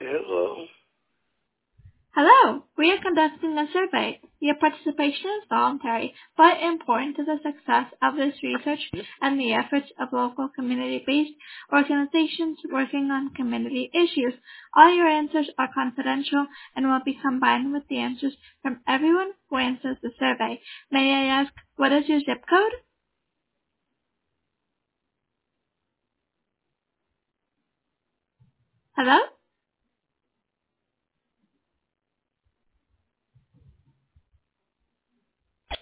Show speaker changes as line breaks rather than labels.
Hello.
Hello, we are conducting a survey. Your participation is voluntary, but important to the success of this research and the efforts of local community-based organizations working on community issues. All your answers are confidential and will be combined with the answers from everyone who answers the survey. May I ask, what is your zip code? Hello?